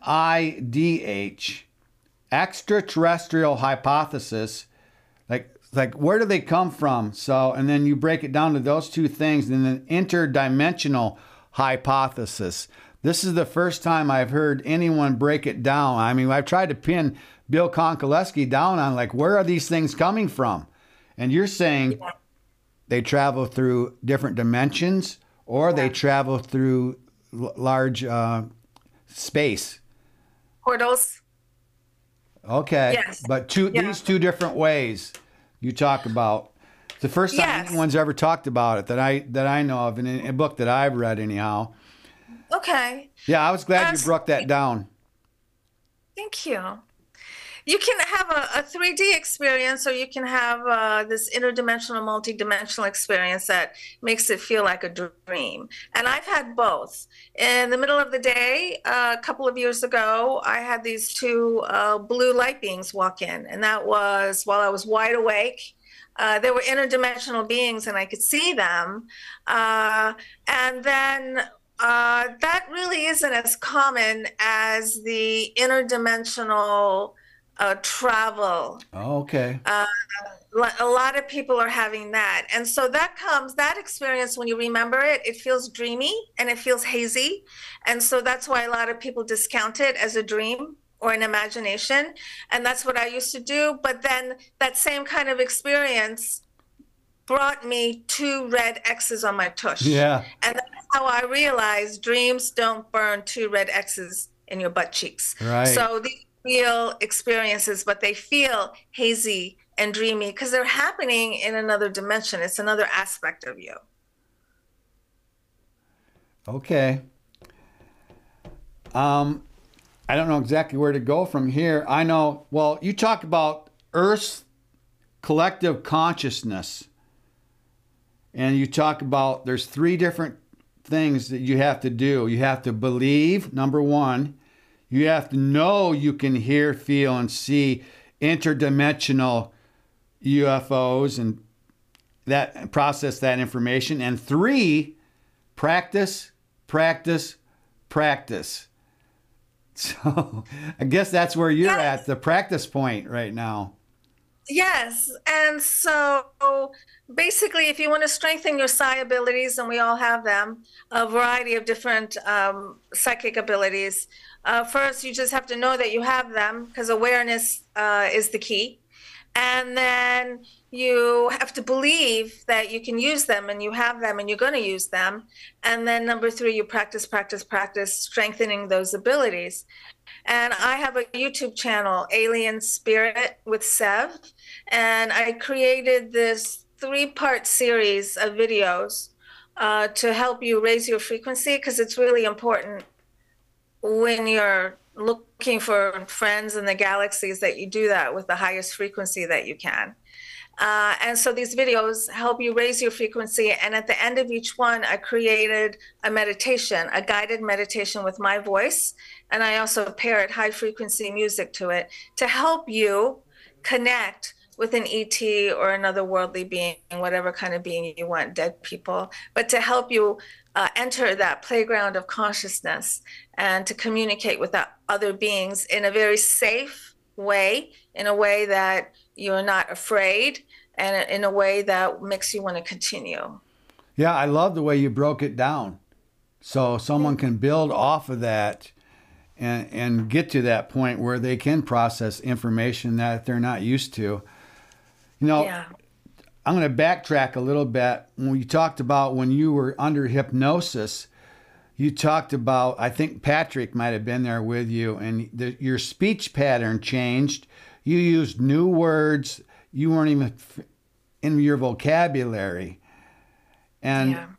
Speaker 1: IDH, extraterrestrial hypothesis. Like where do they come from? So, and then you break it down to those two things, and then interdimensional hypothesis. This is the first time I've heard anyone break it down. I mean, I've tried to pin Bill Konkoleski down on like, where are these things coming from? And you're saying they travel through different dimensions, or they travel through large space.
Speaker 2: Portals.
Speaker 1: Okay.
Speaker 2: Yes.
Speaker 1: But these two different ways you talk about. It's the first time anyone's ever talked about it that I know of in a book that I've read anyhow.
Speaker 2: Okay.
Speaker 1: Yeah, I was glad you broke that down.
Speaker 2: Thank you. You can have a 3D experience, or you can have this interdimensional, multidimensional experience that makes it feel like a dream. And I've had both. In the middle of the day, a couple of years ago, I had these two blue light beings walk in, and that was while I was wide awake. They were interdimensional beings, and I could see them. And then That really isn't as common as the interdimensional travel.
Speaker 1: Oh, okay.
Speaker 2: Uh, a lot of people are having that. And so that experience, when you remember it, it feels dreamy and it feels hazy. And so that's why a lot of people discount it as a dream or an imagination. And that's what I used to do. But then that same kind of experience brought me two red X's on my tush.
Speaker 1: Yeah.
Speaker 2: And that's how I realized dreams don't burn two red X's in your butt cheeks.
Speaker 1: Right.
Speaker 2: So these real experiences, but they feel hazy and dreamy because they're happening in another dimension. It's another aspect of you.
Speaker 1: Okay. I don't know exactly where to go from here. I know, well, you talk about Earth's collective consciousness. And you talk about there's three different things that you have to do. You have to believe, number one. You have to know you can hear, feel, and see interdimensional UFOs and that process that information. And three, practice, practice, practice. So I guess that's where you're at, the practice point right now.
Speaker 2: Yes. And so basically, if you want to strengthen your psi abilities, and we all have them, a variety of different psychic abilities, first, you just have to know that you have them because awareness is the key. And then you have to believe that you can use them and you have them and you're going to use them. And then number three, you practice, practice, practice, strengthening those abilities. And I have a YouTube channel, Alien Spirit with Sev. And I created this 3-part series of videos to help you raise your frequency because it's really important when you're looking for friends in the galaxies that you do that with the highest frequency that you can. And so these videos help you raise your frequency. And at the end of each one, I created a meditation, a guided meditation with my voice. And I also paired high frequency music to it to help you connect with an ET or another worldly being, whatever kind of being you want, dead people, but to help you enter that playground of consciousness and to communicate with other beings in a very safe way, in a way that you're not afraid, and in a way that makes you want to continue.
Speaker 1: Yeah, I love the way you broke it down. So someone can build off of that and get to that point where they can process information that they're not used to. You know,
Speaker 2: Yeah.
Speaker 1: I'm going to backtrack a little bit. When you talked about when you were under hypnosis, you talked about, I think Patrick might have been there with you, and your speech pattern changed. You used new words. You weren't even in your vocabulary. And
Speaker 2: Yeah.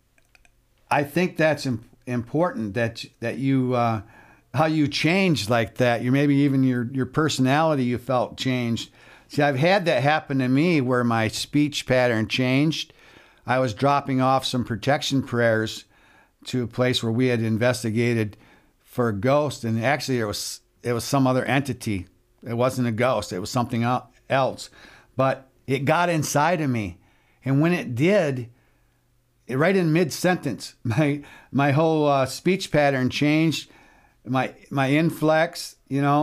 Speaker 1: I think that's important that you, how you changed like that. You maybe even your personality you felt changed. See, I've had that happen to me where my speech pattern changed. I was dropping off some protection prayers to a place where we had investigated for a ghost, and actually it was some other entity. It wasn't a ghost. It was something else. But it got inside of me. And when it did, right in mid-sentence, my whole speech pattern changed. My inflex,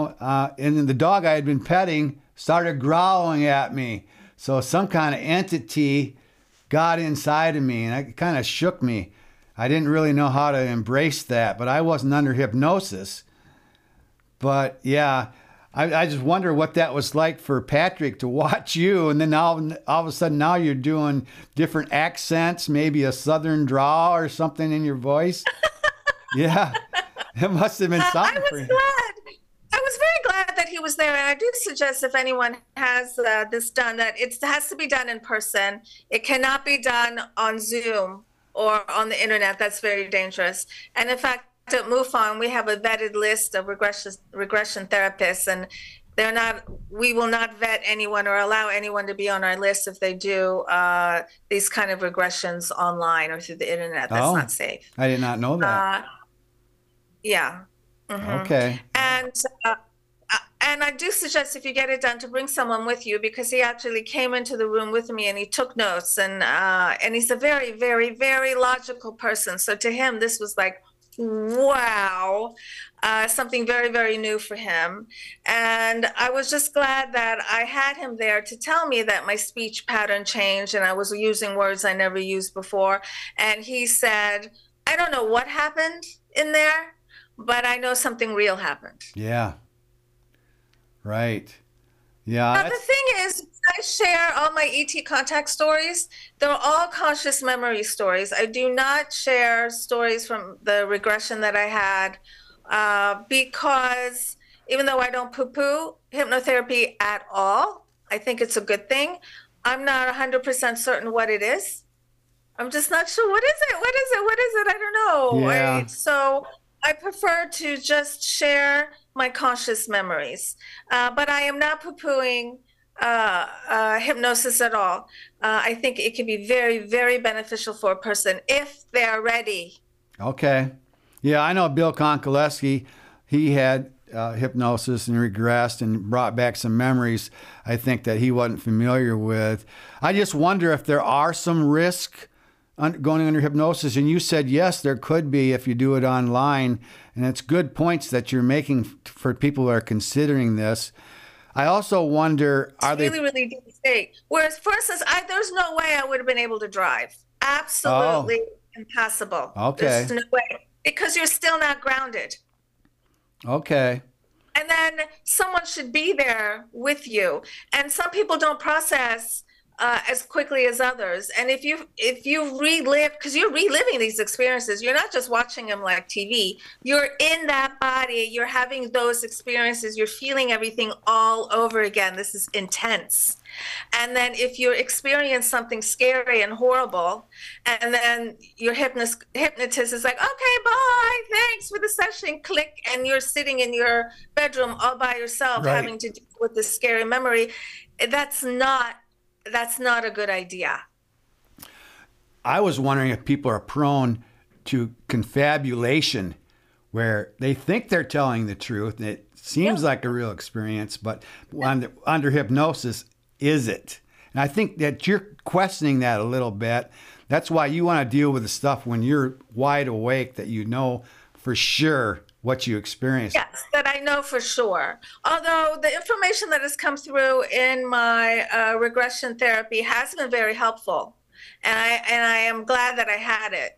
Speaker 1: and the dog I had been petting started growling at me. So some kind of entity got inside of me, and it kind of shook me. I didn't really know how to embrace that, but I wasn't under hypnosis. But yeah, I just wonder what that was like for Patrick to watch you, and then all of a sudden now you're doing different accents, maybe a southern drawl or something in your voice. Yeah, it must have been something for you.
Speaker 2: I was very glad that he was there, and I do suggest if anyone has this done, that it has to be done in person. It cannot be done on Zoom or on the internet. That's very dangerous. And in fact, at MUFON, we have a vetted list of regression therapists, and we will not vet anyone or allow anyone to be on our list if they do these kind of regressions online or through the internet. That's not safe.
Speaker 1: I did not know that.
Speaker 2: Yeah. Mm-hmm.
Speaker 1: Okay.
Speaker 2: And I do suggest if you get it done to bring someone with you, because he actually came into the room with me and he took notes, and he's a very, very, very logical person. So to him, this was like wow, something very, very new for him. And I was just glad that I had him there to tell me that my speech pattern changed and I was using words I never used before. And he said, I don't know what happened in there, but I know something real happened.
Speaker 1: Yeah. Right. Yeah.
Speaker 2: Now, the thing is, I share all my ET contact stories. They're all conscious memory stories. I do not share stories from the regression that I had because even though I don't poo-poo hypnotherapy at all, I think it's a good thing. I'm not 100% certain what it is. I'm just not sure. What is it? What is it? What is it? I don't know.
Speaker 1: Yeah.
Speaker 2: So I prefer to just share my conscious memories. But I am not poo-pooing hypnosis at all. I think it can be very, very beneficial for a person if they're ready.
Speaker 1: Okay. Yeah, I know Bill Konkoleski. He had hypnosis and regressed and brought back some memories I think that he wasn't familiar with. I just wonder if there are some risk going under hypnosis. And you said, yes, there could be if you do it online. And it's good points that you're making for people who are considering this. I also wonder, are
Speaker 2: it's really, really deep state. Whereas, for instance, there's no way I would have been able to drive. Absolutely impossible.
Speaker 1: Okay.
Speaker 2: There's no way. Because you're still not grounded.
Speaker 1: Okay.
Speaker 2: And then someone should be there with you. And some people don't process as quickly as others. And if you relive, because you're reliving these experiences, you're not just watching them like TV. You're in that body. You're having those experiences. You're feeling everything all over again. This is intense. And then if you experience something scary and horrible, and then your hypnotist is like, okay, bye, thanks for the session, click, and you're sitting in your bedroom all by yourself,
Speaker 1: right,
Speaker 2: having to deal with this scary memory, that's not a good idea.
Speaker 1: I was wondering if people are prone to confabulation, where they think they're telling the truth, and it seems like a real experience, but under hypnosis, is it? And I think that you're questioning that a little bit. That's why you want to deal with the stuff when you're wide awake, that you know for sure what you experienced.
Speaker 2: Yes, that I know for sure. Although the information that has come through in my regression therapy has been very helpful. And I am glad that I had it.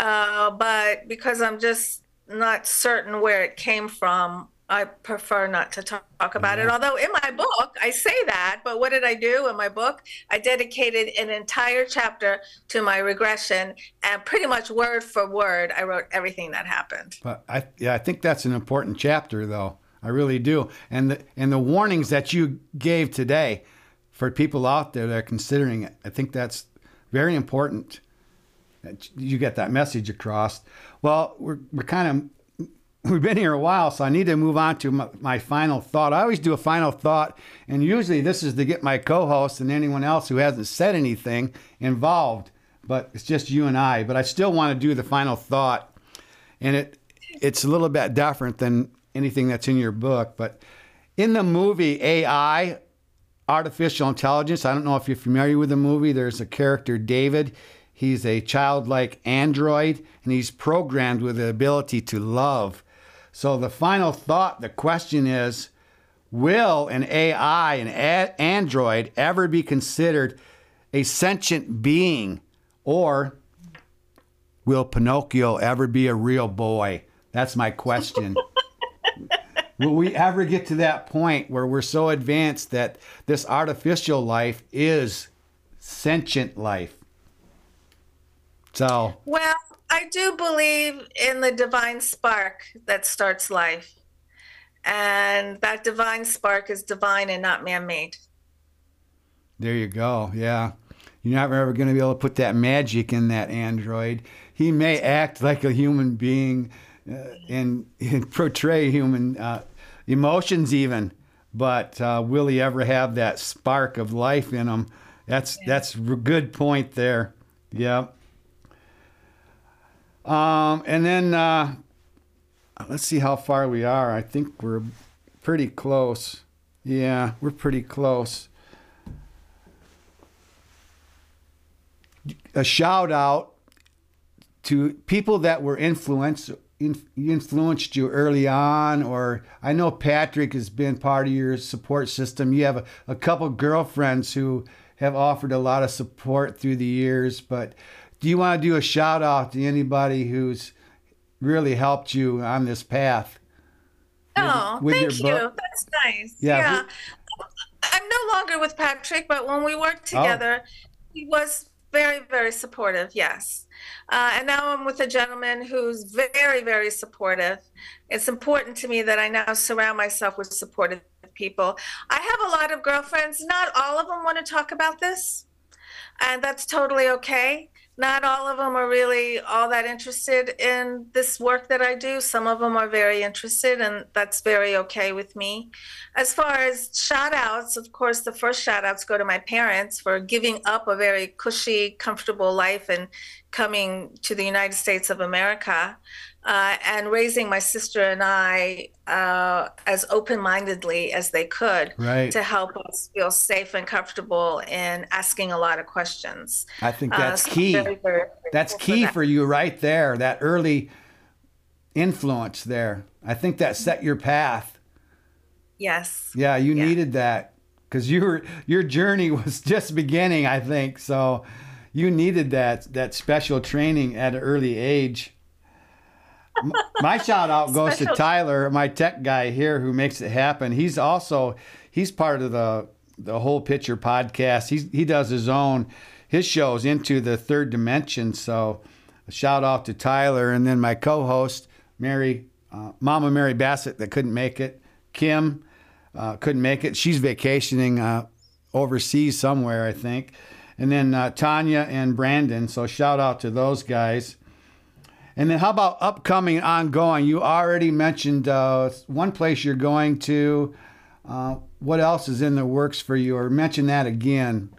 Speaker 2: But because I'm just not certain where it came from, I prefer not to talk about it. Although in my book, I say that, but what did I do in my book? I dedicated an entire chapter to my regression, and pretty much word for word, I wrote everything that happened.
Speaker 1: But I think that's an important chapter, though. I really do. And the warnings that you gave today for people out there that are considering it, I think that's very important that you get that message across. Well, we've been here a while, so I need to move on to my final thought. I always do a final thought, and usually this is to get my co-host and anyone else who hasn't said anything involved, but it's just you and I. But I still want to do the final thought, and it's a little bit different than anything that's in your book. But in the movie AI, Artificial Intelligence, I don't know if you're familiar with the movie, there's a character, David. He's a childlike android, and he's programmed with the ability to love. So the final thought, the question is, will an AI, an android, ever be considered a sentient being? Or will Pinocchio ever be a real boy? That's my question. Will we ever get to that point where we're so advanced that this artificial life is sentient life? So,
Speaker 2: well, I do believe in the divine spark that starts life. And that divine spark is divine and not man-made.
Speaker 1: There you go. Yeah. You're not ever going to be able to put that magic in that android. He may act like a human being and portray human emotions even, but will he ever have that spark of life in him? That's a good point there. Yeah. And then let's see how far we are. I think we're pretty close. Yeah, we're pretty close. A shout out to people that were influential influenced you early on? Or I know Patrick has been part of your support system. You have a couple girlfriends who have offered a lot of support through the years, but do you want to do a shout out to anybody who's really helped you on this path
Speaker 2: Oh,
Speaker 1: with your
Speaker 2: thank
Speaker 1: book?
Speaker 2: you. That's nice.
Speaker 1: Yeah.
Speaker 2: Yeah. I'm no longer with Patrick, but when we worked
Speaker 1: Oh,
Speaker 2: together, he was very, very supportive. Yes. And now I'm with a gentleman who's very, very supportive. It's important to me that I now surround myself with supportive people. I have a lot of girlfriends. Not all of them want to talk about this, and that's totally okay. Not all of them are really all that interested in this work that I do. Some of them are very interested, and that's very okay with me. As far as shout outs, of course, the first shout outs go to my parents for giving up a very cushy, comfortable life and coming to the United States of America, and raising my sister and I as open mindedly as they could
Speaker 1: right.
Speaker 2: to help us feel safe and comfortable in asking a lot of questions.
Speaker 1: I think that's
Speaker 2: So I'm
Speaker 1: key.
Speaker 2: very, very
Speaker 1: That's
Speaker 2: grateful
Speaker 1: key
Speaker 2: that.
Speaker 1: for you right there, that early influence there. I think that set your path.
Speaker 2: Yes.
Speaker 1: Yeah, you
Speaker 2: Yeah.
Speaker 1: needed that because your journey was just beginning, I think. So you needed that special training at an early age. My shout out goes to
Speaker 2: Special.
Speaker 1: Tyler, my tech guy here, who makes it happen. He's part of the Whole Picture podcast. He does his shows Into the Third Dimension. So a shout out to Tyler, and then my co-host Mama Mary Bassett, that couldn't make it. Kim couldn't make it. She's vacationing overseas somewhere, I think. And then Tanya and Brandon. So shout out to those guys. And then how about upcoming, ongoing? You already mentioned one place you're going to. What else is in the works for you? Or mention that again.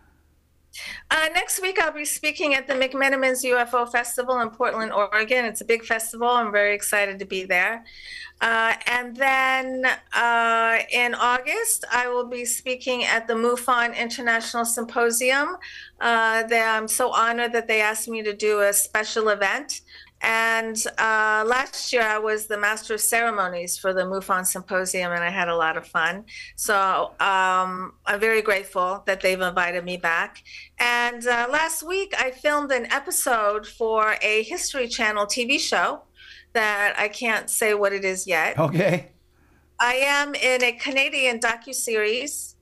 Speaker 2: Next week, I'll be speaking at the McMenamins UFO Festival in Portland, Oregon. It's a big festival. I'm very excited to be there. And then in August, I will be speaking at the MUFON International Symposium. I'm so honored that they asked me to do a special event. And last year, I was the master of ceremonies for the MUFON Symposium, and I had a lot of fun. So I'm very grateful that they've invited me back. And last week, I filmed an episode for a History Channel TV show that I can't say what it is yet.
Speaker 1: Okay.
Speaker 2: I am in a Canadian docuseries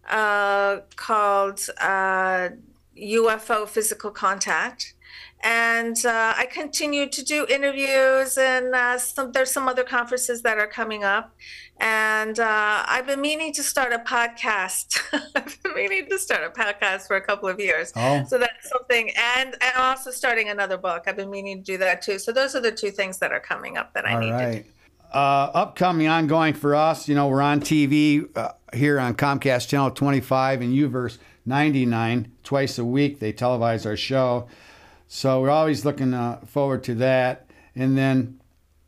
Speaker 2: called UFO Physical Contact. And I continue to do interviews, and there's some other conferences that are coming up. And I've been meaning to start a podcast. I've been meaning to start a podcast for a couple of years.
Speaker 1: Oh.
Speaker 2: So that's something. And also starting another book. I've been meaning to do that too. So those are the two things that are coming up that I need to do.
Speaker 1: Upcoming, ongoing for us, we're on TV here on Comcast Channel 25 and UVerse 99 twice a week. They televise our show. So we're always looking forward to that. And then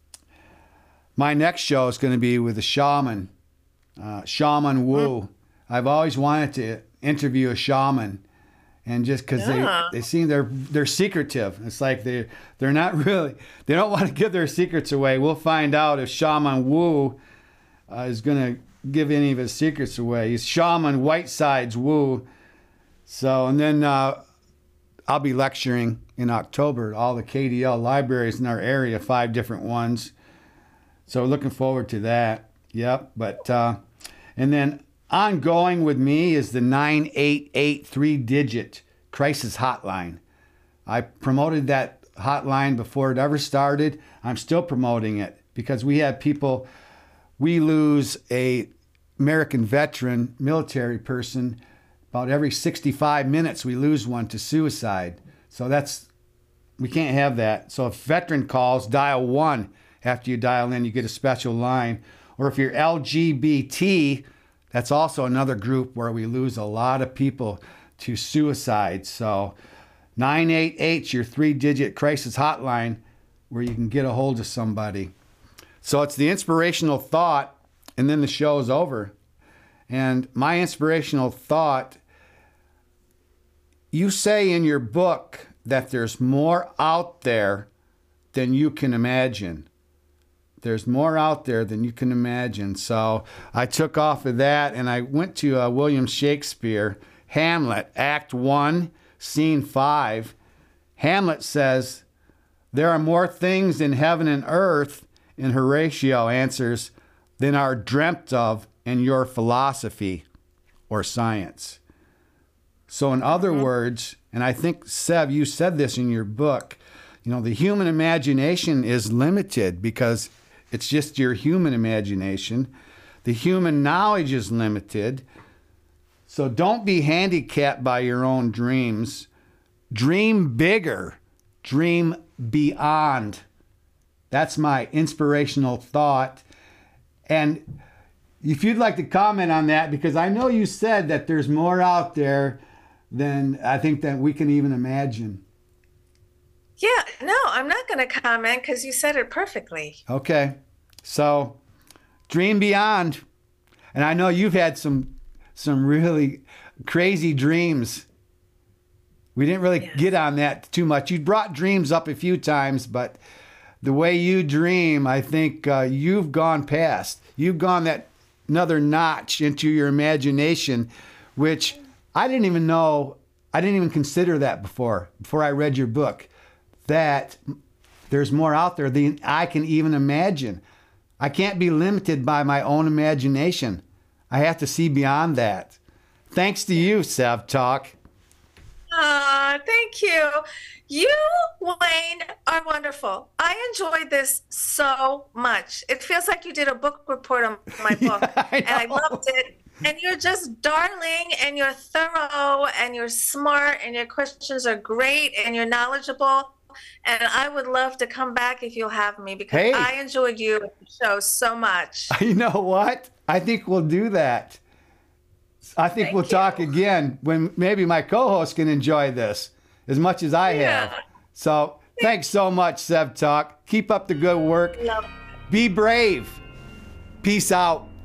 Speaker 1: my next show is going to be with a shaman, Shaman Wu. I've always wanted to interview a shaman, and just because they seem they're secretive. It's like they're not really, they don't want to give their secrets away. We'll find out if Shaman Wu is going to give any of his secrets away. He's Shaman Whitesides Wu. So, and then I'll be lecturing in October at all the KDL libraries in our area, 5 different ones. So looking forward to that. Yep. But and then ongoing with me is the 988 3-digit crisis hotline. I promoted that hotline before it ever started. I'm still promoting it because we have people. We lose a American veteran, military person. About every 65 minutes, we lose one to suicide. So we can't have that. So if veteran calls, dial 1. After you dial in, you get a special line. Or if you're LGBT, that's also another group where we lose a lot of people to suicide. So 988, your 3-digit crisis hotline, where you can get a hold of somebody. So it's the inspirational thought, and then the show is over. And my inspirational thought, you say in your book that there's more out there than you can imagine. There's more out there than you can imagine. So I took off of that and I went to William Shakespeare, Hamlet, Act 1, Scene 5. Hamlet says, "There are more things in heaven and earth," and Horatio answers, "than are dreamt of in your philosophy or science." So in other words, and I think, Sev, you said this in your book, the human imagination is limited because it's just your human imagination. The human knowledge is limited. So don't be handicapped by your own dreams. Dream bigger. Dream beyond. That's my inspirational thought. And if you'd like to comment on that, because I know you said that there's more out there than I think that we can even imagine.
Speaker 2: Yeah, no, I'm not going to comment because you said it perfectly.
Speaker 1: Okay. So dream beyond. And I know you've had some really crazy dreams. We didn't really get on that too much. You brought dreams up a few times, but the way you dream, I think you've gone past. You've gone that another notch into your imagination, which I didn't even know. I didn't even consider that before I read your book, that there's more out there than I can even imagine. I can't be limited by my own imagination. I have to see beyond that. Thanks to you, Sev Talk.
Speaker 2: Thank you. You, Wayne, are wonderful. I enjoyed this so much. It feels like you did a book report on my book, and I loved it. And you're just darling, and you're thorough, and you're smart, and your questions are great, and you're knowledgeable. And I would love to come back if you'll have me, because I enjoyed you and the show so much.
Speaker 1: You know what? I think we'll do that. I think we'll talk again when maybe my co-host can enjoy this as much as I have. So thanks so much, Sev Talk. Keep up the good work. Be brave. Peace out.